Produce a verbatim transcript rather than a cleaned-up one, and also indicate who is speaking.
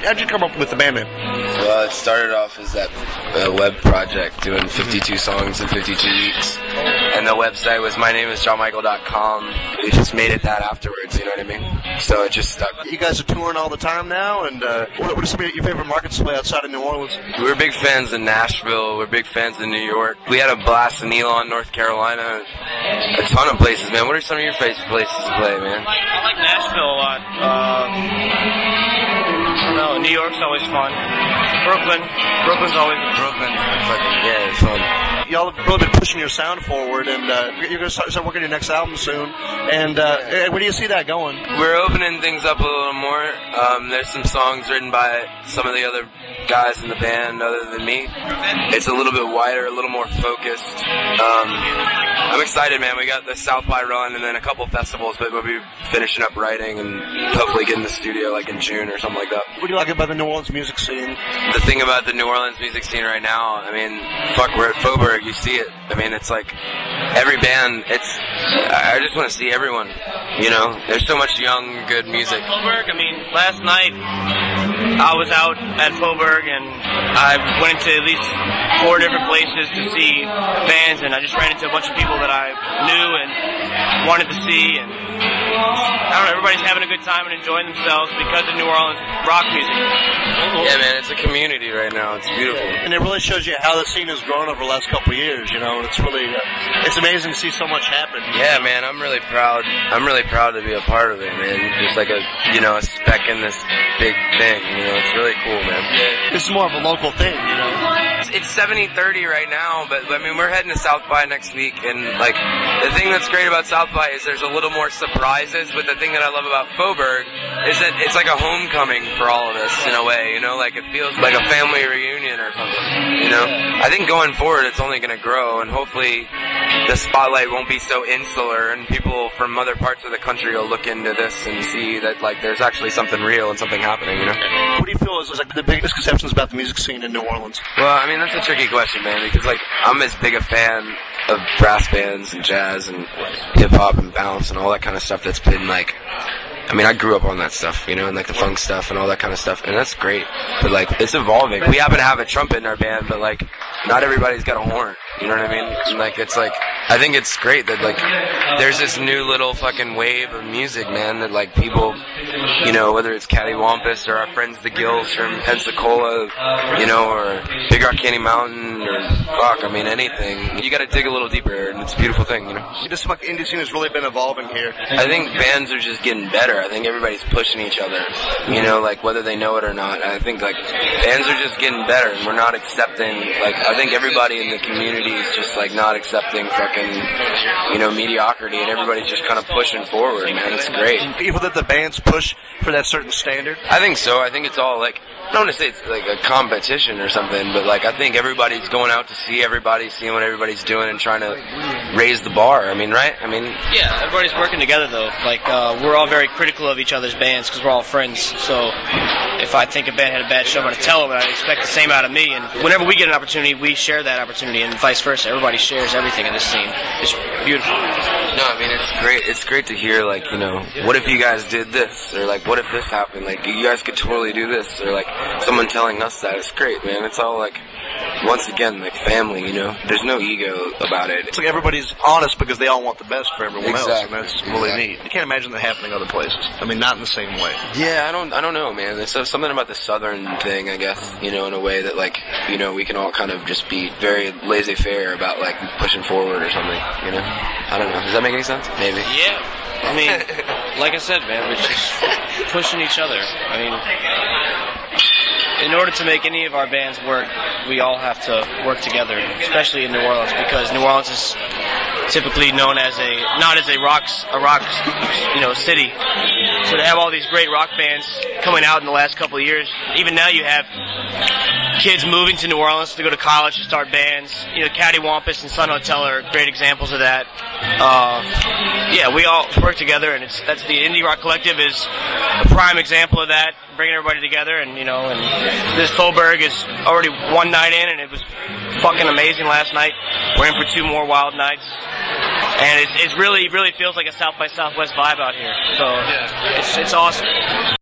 Speaker 1: how'd you come up with the band name?
Speaker 2: Well, it started off as that uh, web project, doing fifty-two songs in fifty-two weeks. And the website was my name is john michael dot com. We just made it that afterwards, you know what I mean? So it just stuck.
Speaker 1: You guys are touring all the time now, and uh, what, what are some of your favorite markets to play outside of New Orleans?
Speaker 2: We're big fans in Nashville. We're big fans in New York. We had a blast in Elon, North Carolina. A ton of places, man. What are some of your favorite places to play, man?
Speaker 3: I like Nashville a lot. Uh, I don't know. New York's always fun. Brooklyn. Brooklyn's always
Speaker 2: Brooklyn's fucking, yeah, it's fun.
Speaker 1: Y'all have really been pushing your sound forward, and uh, you're going to start, start working on your next album soon. And uh, where do you see that going?
Speaker 2: We're opening things up a little more. Um, there's some songs written by some of the other guys in the band other than me. It's a little bit wider, a little more focused. Um, I'm excited, man. We got the South by run and then a couple festivals, but we'll be finishing up writing and hopefully get in the studio like in June or something like that.
Speaker 1: What do you like about the New Orleans music scene?
Speaker 2: The thing about the New Orleans music scene right now, I mean, fuck, we're at Faubourg, you see it. I mean, it's like every band, it's, I just want to see everyone, you know? There's so much young, good music.
Speaker 3: Faubourg, I mean, last night I was out at Faubourg and I went into at least four different places to see bands, and I just ran into a bunch of people that I knew and wanted to see, and I don't know, everybody's having a good time and enjoying themselves because of New Orleans rock music.
Speaker 2: Yeah, man, it's a community right now. It's beautiful.
Speaker 1: And it really shows you how the scene has grown over the last couple of years, you know, and it's really, uh, it's amazing to see so much happen.
Speaker 2: Yeah, man, I'm really proud. I'm really proud to be a part of it, man. Just like a, you know, a speck in this big thing, you know, it's really cool, man.
Speaker 1: Yeah. This is more of a local thing, you know.
Speaker 2: It's seventy thirty right now, but I mean, we're heading to South by next week, and like, the thing that's great about South by is there's a little more surprises, but the thing that I love about Faubourg is that it's like a homecoming for all of us in a way, you know, like it feels like a family reunion or something, you know. I think going forward it's only going to grow, and hopefully the spotlight won't be so insular, and people from other parts of the country will look into this and see that like there's actually something real and something happening, you know.
Speaker 1: What do you feel is, is like the big misconceptions about the music scene in New Orleans?
Speaker 2: Well, I mean, that's a tricky question, man, because like I'm as big a fan of brass bands and jazz and hip hop and bounce and all that kind of stuff that's been like, I mean, I grew up on that stuff, you know, and like the funk stuff and all that kind of stuff, and that's great. But like, it's evolving. We happen to have a trumpet in our band, but like, not everybody's got a horn. You know what I mean? And like, it's like, I think it's great that like, there's this new little fucking wave of music, man, that like people, you know, whether it's Cattywampus or our friends the Gills from Pensacola, you know, or Big Rock Candy Mountain, or fuck, I mean, anything. You gotta dig a little deeper, and it's a beautiful thing, you know?
Speaker 1: This like indie scene has really been evolving here.
Speaker 2: I think bands are just getting better. I think everybody's pushing each other, you know, like whether they know it or not. I think like bands are just getting better, and we're not accepting, like, I think everybody in the community is just like not accepting fucking, you know, mediocrity, and everybody's just kind of pushing forward, man. It's great.
Speaker 1: People that the bands push for that certain standard?
Speaker 2: I think so. I think it's all like, I don't want to say it's like a competition or something, but like I think everybody's going out to see everybody, seeing what everybody's doing and trying to raise the bar. I mean, right? I mean,
Speaker 3: yeah, everybody's working together though. Like, uh, we're all very critical of each other's bands because we're all friends. So if I think a band had a bad show, I'm going to tell them, and I expect the same out of me. And whenever we get an opportunity, we share that opportunity, and vice versa. Everybody shares everything in this scene. It's beautiful.
Speaker 2: No, I mean, it's great. It's great to hear, like, you know, what if you guys did this? Or, like, what if this happened? Like, you guys could totally do this. Or, like, someone telling us that. It's great, man. It's all, like, once again, like, family, you know? There's no ego about it.
Speaker 1: It's like everybody's honest because they all want the best for everyone
Speaker 2: exactly.
Speaker 1: else, and that's really
Speaker 2: exactly.
Speaker 1: neat. You can't imagine that happening other places. I mean, not in the same way.
Speaker 2: Yeah, I don't, I don't know, man. There's something about the Southern thing, I guess, you know, in a way that, like, you know, we can all kind of just be very laissez-faire about, like, pushing forward or something, you know? I don't know. Does that make any sense? Maybe.
Speaker 3: Yeah. I mean, like I said, man, we're just pushing each other. I mean, in order to make any of our bands work, we all have to work together, especially in New Orleans, because New Orleans is typically known as a, not as a rock, a rock, you know, city. So to have all these great rock bands coming out in the last couple of years, even now you have kids moving to New Orleans to go to college to start bands. You know, Cattywampus and Sun Hotel are great examples of that. Uh, yeah, we all work together, and it's that's the Indie Rock Collective is a prime example of that, bringing everybody together. And you know, and this Faubourg is already one night in, and it was fucking amazing last night. We're in for two more wild nights, and it, it really, really feels like a South by Southwest vibe out here. So it's it's awesome.